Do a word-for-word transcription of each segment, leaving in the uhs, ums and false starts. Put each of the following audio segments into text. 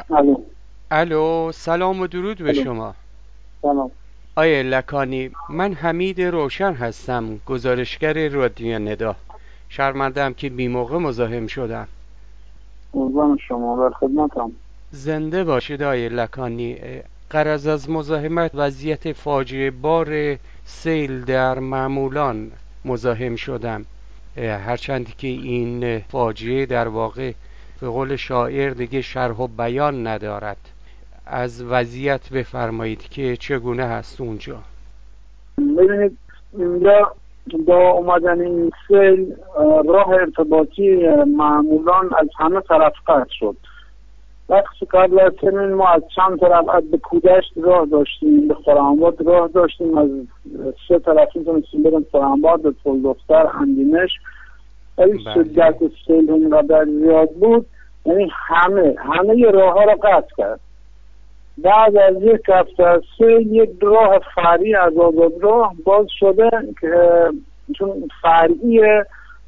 الو. الو، سلام و درود به الو. شما. سلام. آیه لکانی، من حمید روشن هستم، گزارشگر رادیو ندا. شرمندم که بی موقع مزاحم شدم. قربان شما، در خدمتم. زنده باشید آیه لکانی. غرض از مزاحمت وضعیت فاجعه بار سیل در معمولان مزاحم شدم، هرچند که این فاجعه در واقع به قول شاعر دیگه شرح و بیان ندارد. از وضعیت بفرمایید که چگونه هست اونجا. ببینید، اینجا با اومدن این سیل راه ارتباطی معمولان از همه طرف قطع شد. وقتی قبل از سیل ما از چند طرف از به کودشت راه داشتیم، به خرم‌آباد راه داشتیم، از سه طرف میتونستیم بریم خرم‌آباد، به پل دختر، اندیمش. ولی شدت سیل اونقدر زیاد بود، یعنی همه همه راه ها را قطع کرد. بعد از یک هفته از سه یک راه فرعی از آزاد راه باز شده که چون فرعیه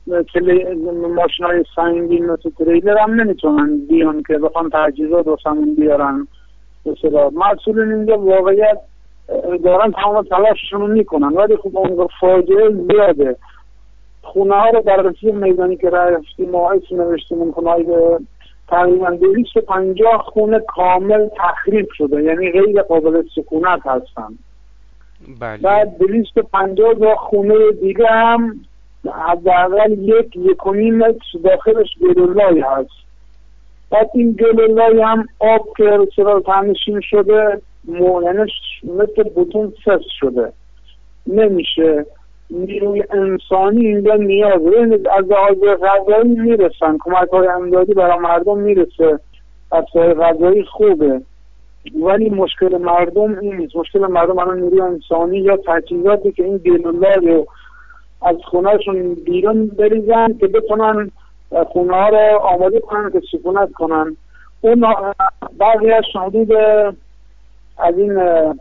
ماشین های سنگین مثل تریلر هم نمیتونن بیان که بخوان تجهیزات و سمون بیارن. بسیار مسئولین اینجا واقعیت دارن تمام تلاششون رو میکنن، ولی خب اون فاجعه زیاده. خونه ها رو در رسیب میدانی که رفتیم ما اسم نوشتیم، اون خونه های تقریبا دویست و پنجاه خونه کامل تخریب شده، یعنی غیر قابل سکونت هستن. بله. بعد دویست و پنجاه خونه دیگه هم حداقل یک یک و نیم متر داخلش گلولای هست. بعد این گلولای هم آب که رسیدال تنشین شده، مولنش مثل بوتون سست شده، نمیشه. نیروی انسانی اینجا نیازه، از لحاظ غذایی میرسن، کمک های امدادی برای مردم میرسه، افزای غذایی خوبه، ولی مشکل مردم این نیست. مشکل مردم الان نیروی انسانی یا تجهیزاتی که این گلولای رو از خونهشون بیرون بریزن که بتونن خونه ها رو آماده کنن که سکونت کنن. اون بقیهش حدود از این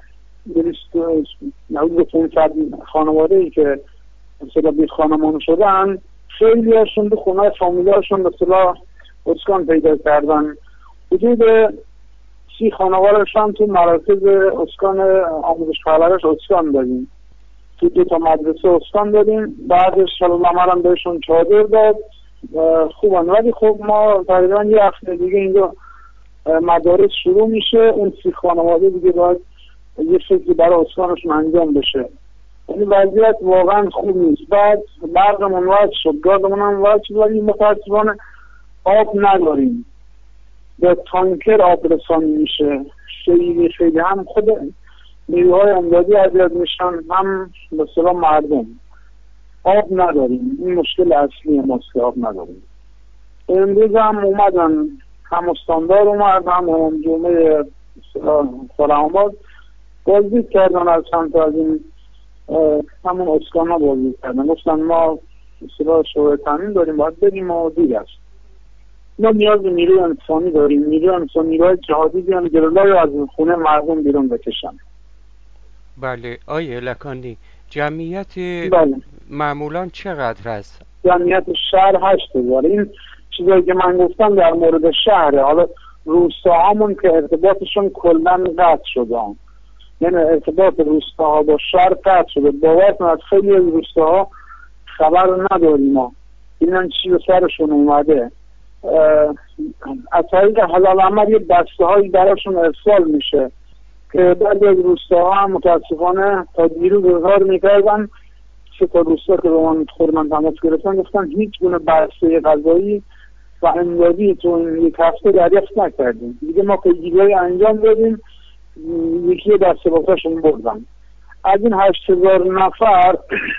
نهود به پونصد خانواده ای که مثلا بی خانمان شدن، خیلی هاشون به خونه فامیلی هاشون مثلا اسکان پیدا کردن. حدود سی خانواده‌اش هم تو مراکز اسکان آموزش پرورش اسکان داریم، تو دو تا مدرسه اسکان داریم. بعدش سلام هم بهشون چادر داد، خوبن. ولی خب ما تقریبا یه هفته دیگه اینجا مدارس شروع میشه، اون سی خانواده دیگه باید یه فکری برای اسکانشون انجام بشه. یعنی وضعیت واقعا خوب نیست. بعد برقمون وقت شد، گازمون هم وقت شد، ولی متاسفانه آب نداریم، به تانکر آب رسانی میشه. خیلی خیلی هم خود نیروهای امدادی اذیت میشن، هم مثلا مردم. آب نداریم، این مشکل اصلی ماست که آب نداریم. امروز هم اومدن، هم استاندار اومد، هم هم جمعه خرم‌آباد بازدید کردن، از چند تا از این همون اسکان ها بازدید کردن. گفتن ما مثلا شورای تامین داریم، باید بریم و دیر است. ما نیاز به نیروی انسانی داریم، نیروی انسانی، نیروی جهادی بیان گلولای از خونه مردم بیرون بکشن. بله. آیه لکانی، جمعیت بله. معمولان چقدر هست؟ جمعیت شهر هشت هزار. این چیزایی که من گفتم در مورد شهره. حالا روستاهامون که ارتباطشون کلا قطع شده، یعنی ارتباط روستاها با شهر قطع شده. باورتون از خیلی از روستاها خبر نداریم ما اینن چی به سرشون اومده. از طریق حلال عمل یه بسته هایی براشون ارسال میشه که بعد از روستاها هم متاسفانه تا دیروز اظهار میکردن، سه تا روستا که به من خودمون تماس گرفتن گفتن هیچ گونه بسته غذایی و امدادی تو این یک هفته دریافت نکردیم. دیگه ما پیگیری انجام دادیم، یکی دسته باساشون بردن. از این هشت هزار نفر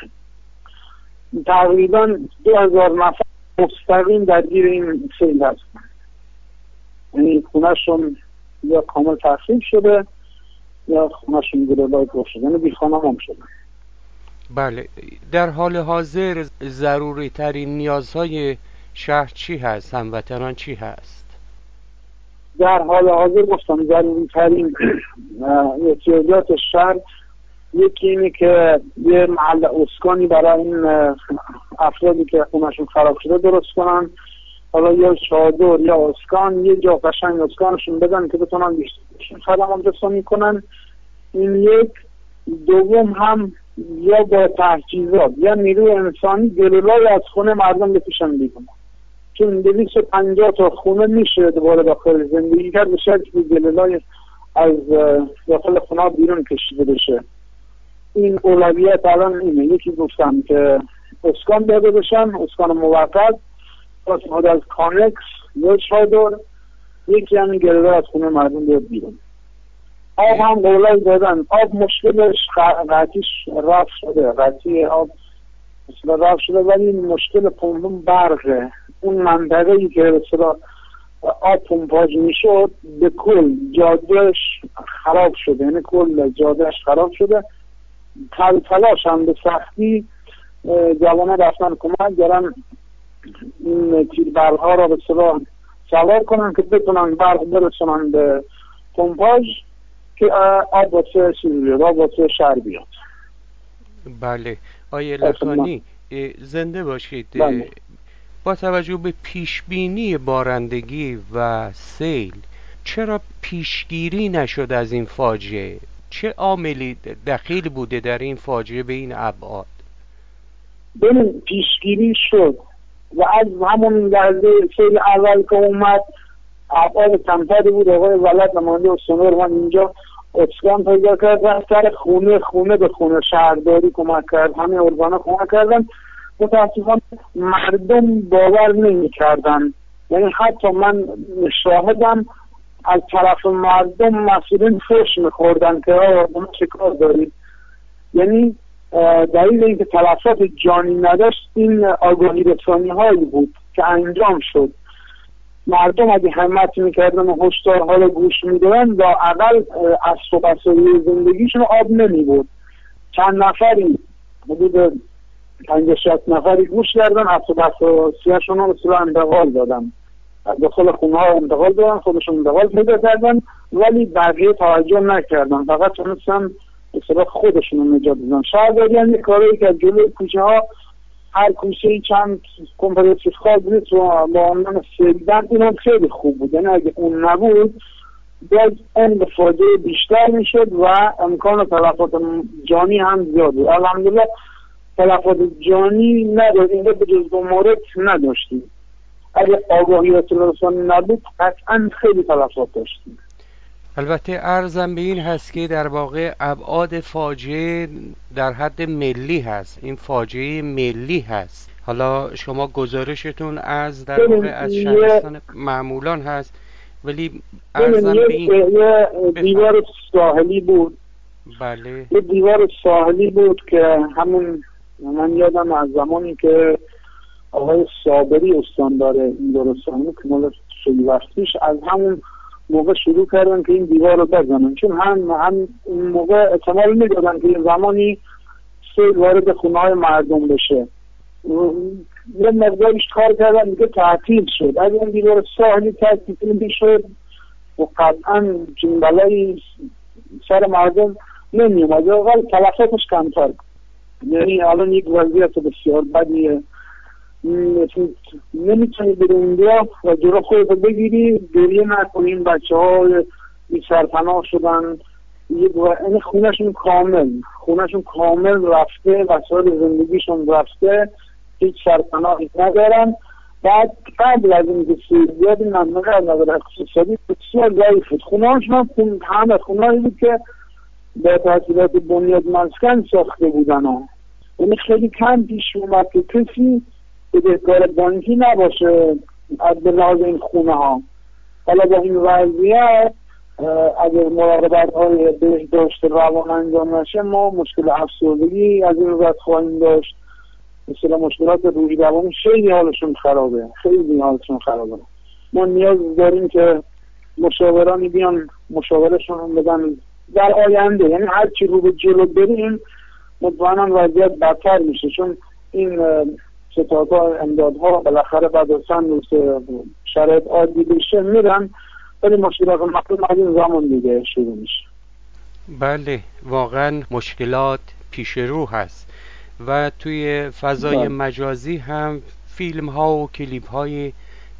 تقریبا دو هزار نفر مستقیم درگیر این سیل هستن، یعنی خونهشون یا کامل تخریب شده یا خونهشون گلولای پر شده، یعنی بی خانمان شده. بله. در حال حاضر ضروری ترین نیازهای شهر چی هست؟ هموطنان چی هست؟ در حال حاضر گفتم ضروری ترین احتیاجات شهر یکی اینه که یه محل اسکانی برای این افرادی که خونهشون خراب شده درست کنن. حالا یا چادر یا اسکان، یه جا قشنگ اسکانشون بدن که بتونن بیشترشون خدمات رسانی کنن. این یک. دوم هم یا با تجهیزات یا نیروی انسانی گلولای از خونه مردم بکشن بیرون، چون دویست و پنجاه تا خونه میشه دوباره داخل زندگی کرد، به شکل که گلولای از داخل خونه بیرون کشیده بشه. این اولویت الان اینه. یکی گفتم که اسکان داده بشن، اسکان موقت، استفاده از کانکس یا چادر. یکی همین گلولای از خونه مردم بیاد بیرون. آب هم قولای دادن. آب مشکلش قطعیش رفت شده، قطعی آب مثلا رفت شده، ولی مشکل پمپون برقه. اون منطقه‌ای که مثلا آب پمپاژ میشد به کل جادهش خراب شده، یعنی کل جادهش خراب شده. تل تلاش هم به سختی جوانه رفتن کمک دارن این تیر برق‌ها را به صلاح سوار کنن که بتونن برق برسونن به پمپاژ که آب واسه چیز بیاد، آب واسه شهر بیاد. بله. آیه لکانی زنده باشید. بله. با توجه به پیشبینی بارندگی و سیل چرا پیشگیری نشد از این فاجعه؟ چه عاملی دخیل بوده در این فاجعه به این ابعاد؟ ببین پیشگیری شد و از همون لحظه سیل اول که اومد ابعاد کمتری بود. آقای ولد نماینده استان من اینجا اسکان پیدا کرد، رفت سر خونه خونه به خونه شهرداری کمک کرد، همه ارگانا کمک کردن. متاسفانه مردم باور نمی کردن. یعنی حتی من شاهدم از طرف مردم مسئولین فوش میخوردن که آقا چه کار دارید. یعنی دلیل اینکه تلفات جانی نداشت این آگاهی رسانی هایی بود که انجام شد. مردم اگه همت میکردن و هشدار حالا گوش میدادن و اول اسب و بساری زندگیشون آب نمیبود. چند نفری حدود پنجاه شصت نفری گوش کردن، اسب و بساریشون رو مثلا انتقال دادن، داخل خونه ها انتقال دادن، خودشون انتقال پیدا کردن، ولی بقیه توجه نکردن، فقط تونستن مثلا خودشون رو نجات بدن. شهرداری هم یک کاری که جلوی کوچه ها هر کوچه چند کمپرسیو خواب بود و با عنوان سیلدن، این هم خیلی خوب بود. یعنی اگه اون نبود باز اون به فاجعه بیشتر میشد و امکان تلفات جانی هم زیاد بود. الحمدلله تلفات جانی نداشت، اینجا به جز دو مورد نداشتیم. اگه آگاهی رسانی نبود قطعا خیلی تلفات داشتیم. البته عرضم به این هست که در واقع ابعاد فاجعه در حد ملی هست، این فاجعه ملی هست. حالا شما گزارشتون از در واقع از شهرستان معمولان هست، ولی عرضم به این یه دیوار ساحلی بود. بله. یه دیوار ساحلی بود که همون من یادم از زمانی که آقای صابری استاندار این درستانی که مال خیلی وقتیش، از همون موقع شروع کردن که این دیوار رو بزنن، چون هم هم اون موقع احتمال میدادن که یه زمانی سیل وارد خونه های مردم بشه. یه مقدارش کار کردن دیگه تعطیل شد. اگه این دیوار ساحلی تعطیل میشد و قطعا جنبلای سر مردم نمی اومد، اول تلفاتش کمتر. یعنی الان یک وضعیت بسیار بدیه، نمیتونی بری اونجا و جلو خودتو بگیری، گریه نکنی. این بچه ها بی سرپناه شدن، یعنی خونهشون کامل خونهشون کامل رفته، وسایل زندگیشون رفته، هیچ سرپناهی ندارن. بعد قبل از این که سیل بیاد این منطقه از نظر اقتصادی بسیار ضعیف بود. خونهاشون هم همه خونهایی بود که با تحصیلات بنیاد مسکن ساخته بودن ها. یعنی خیلی کم پیش اومد که کسی بدهکار بانکی نباشه از به لحاظ این خونه ها. حالا با این وضعیت اگر مراقبت های بهداشت روان انجام نشه ما مشکل افسردگی از این وقت خواهیم داشت، مثلا مشکلات روحی روانی خیلی حالشون خرابه، خیلی حالشون خرابه. ما نیاز داریم که مشاورانی بیان مشاورشون بدن در آینده. یعنی هر چی رو به جلو بریم مطمئنم وضعیت بدتر میشه، چون این ستادها امدادها بالاخره بعد از چند روز شرایط عادی بشه میرن، ولی مشکلات مردم از این زمان دیگه شروع میشه. بله واقعا مشکلات پیش رو هست و توی فضای مجازی هم فیلم ها و کلیپ های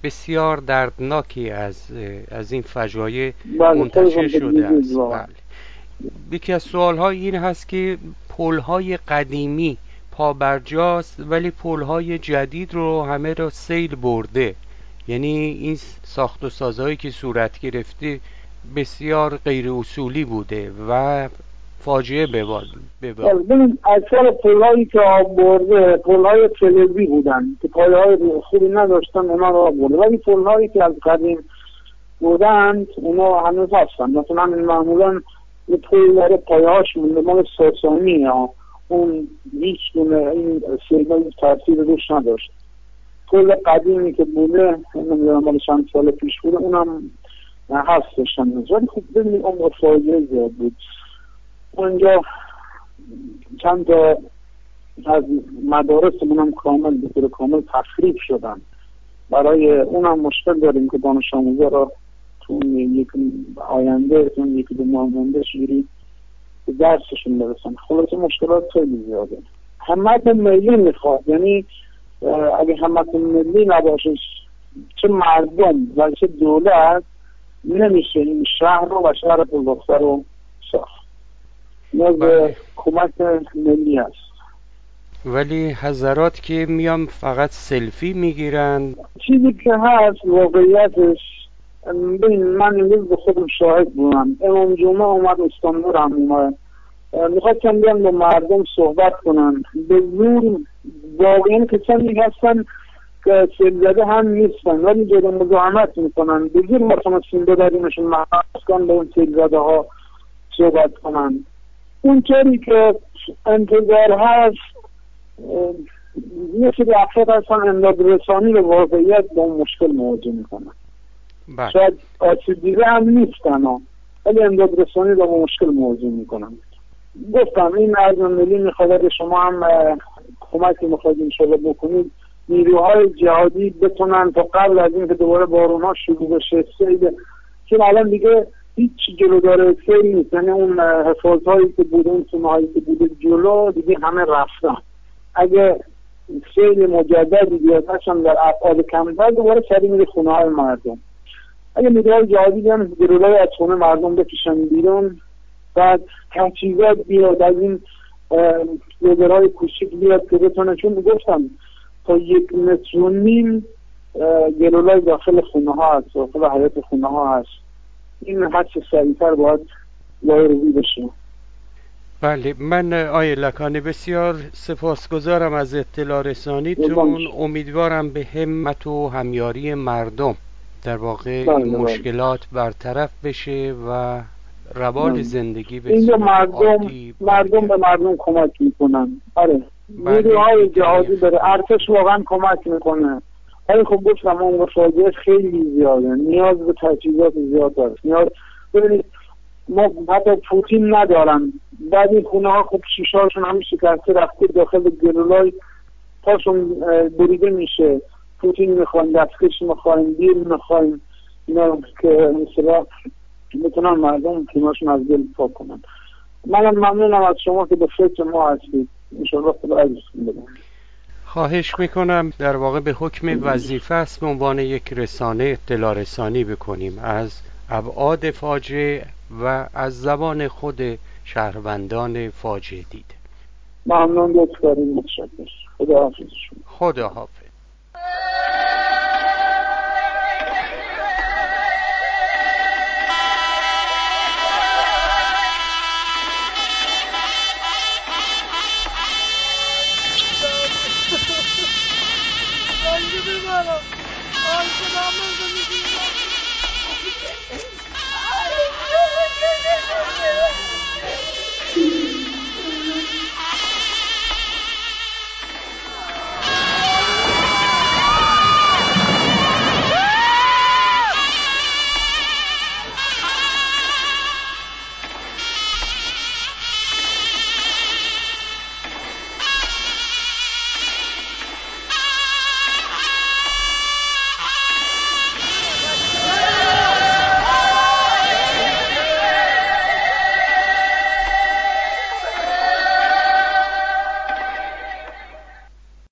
بسیار دردناکی از از این فجایع منتشر شده است. بله. یکی از سوال‌ها این هست که پل‌های قدیمی پابرجاست ولی پل‌های جدید رو همه را سیل برده، یعنی این ساخت و سازهایی که صورت گرفته بسیار غیر اصولی بوده و فاجعه بباد. ببین اکثر پل‌هایی که آب برده پل‌های فلزی بودن که پایه‌های خوبی نداشتن، اونا رو آب برده، ولی پل‌هایی که از قدیم بودن اونا هنوز هستن. مثلا معمولا یه پل داره پایه‌هاش مونده مال ساسانی ها، اون هیچ دونه این سیل‌های تاثیر روش نداشت. پل قدیمی که بوده نمیدونم مال چند سال پیش بوده اونم هستش هنوز، ولی خب ببینید اون فاجعه زیاد بود. اونجا چند تا از مدارسمون هم کامل به طور کامل تخریب شدن. برای اونم مشکل داریم که دانش آموزا را تو یک آینده تو یک دو ماه مونده شیری به درسشون برسن. خلاصه مشکلات خیلی زیاده. همت ملی میخواد، یعنی اگه همت ملی نباشه چه مردم و چه دولت نمیشه این شهر رو و شهر پلدختر رو ساخت. نیاز کمک ملی هست. ولی حضرات که میام فقط سلفی میگیرن. چیزی که هست واقعیتش، ببین من امروز به خودم شاهد بودم، امام جمعه اومد استانبول هم اومد میخواد کم بیان با مردم صحبت کنن، به زور واقعا کسانی هستن که سلزده هم نیستن ولی جد مزاحمت میکنن، به زور مثلا سینده داریمشون محبسکان به اون سلزده ها صحبت کنن. اون طوری که انتظار هست یه سری افراد هستن امداد رسانی به واقعیت با اون مشکل مواجه میکنن. شاید آسیب دیده هم نیستن ها ولی امداد رسانی با مشکل مواجه میکنن. گفتم این ارزم ملی میخواد شما هم کمکی میخواد انشالله بکنید، نیروهای جهادی بتونن تا قبل از این که دوباره بارون ها شروع بشه سیل، چون الان دیگه هیچ جلودار سیل نیست، یعنی اون حفاظ هایی که بوده اون سونه هایی که بوده جلو دیگه همه رفتن. اگه سیل مجددی بیاد هستن در ابعاد کمتر دوباره سری میره خونه های مردم. اگه نیروهای جهادی بیان جلودای از خونه مردم بکشن بیرون، بعد تجهیزات بیاد از این لودرهای کوچیک بیاد که بتونه، چون گفتم تا یک متر و نیم گلولای داخل خونه ها هست، داخل حیات خونه ها هست. این حدس سریعتر باید لایروی بشه. بله، من آیه لکانی بسیار سپاسگزارم از اطلاع رسانیتون. امیدوارم به همت و همیاری مردم در واقع بله این بله. مشکلات برطرف بشه و روال بله. زندگی به اینجا مردم مردم به مردم کمک میکنن. آره نیروهای جهادی بره، ارتش واقعا کمک میکنه، ولی خب گفتم اون فاجعه خیلی زیاده، نیاز به تجهیزات زیاد داره. نیاز ببینید ما حتی پوتین ندارن، بعد این خونه ها خب شیشهاشون هم شکسته رفته داخل گلولای، پاشون بریده میشه. پوتین میخوایم، دستکش میخوایم، بیل میخوایم، اینا که مثلا میتونن مردم تیماشون از دل پاک کنن. منم ممنونم از شما که به فکر ما هستید. انشاءالله خدا عزیزتون بدن. خواهش میکنم. در واقع به حکم وظیفه است به عنوان یک رسانه اطلاع رسانی بکنیم از ابعاد فاجعه و از زبان خود شهروندان فاجعه دیده. ممنون لطف داریم. متشکرم. خدا حافظ شما. خدا حافظ. رنگ ببرم آی خدا من